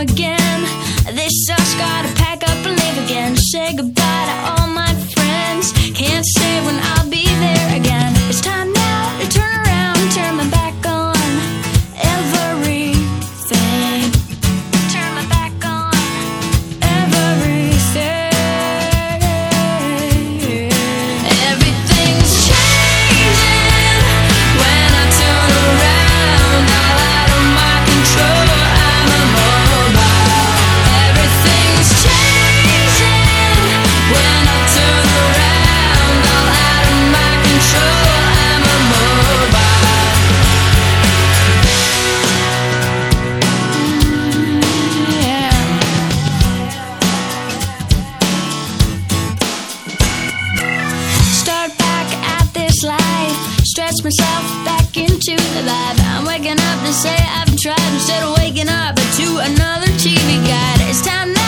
again. This sucks, gotta pack up and leave again. Say goodbye to all my friends. Can't say when I'll be there again. It's time now to turn around, turn my back on everything. Turn my back on everything. Everything's changing when I turn around. All out of my control, I'm immobile. Everything's changing when I turn around. All out of my control, I'm immobile. Yeah. Start back at this life, stretch myself back into the vibe. I'm waking up to say I've tried instead of waking up to another TV guide. It's time now